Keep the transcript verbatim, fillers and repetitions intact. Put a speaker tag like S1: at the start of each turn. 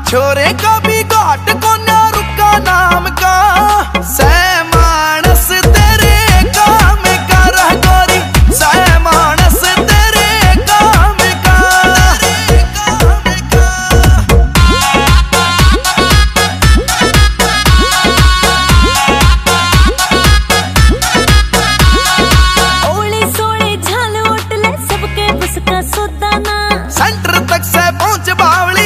S1: छोरे का भी घाट को ना रुका नाम का सै मानस तेरे काम का रह गोरी सै मानस तेरे काम का।
S2: ओले सोले झाल उठले सबके बस का सोदाना
S1: सेंटर तक से पहुंच बावली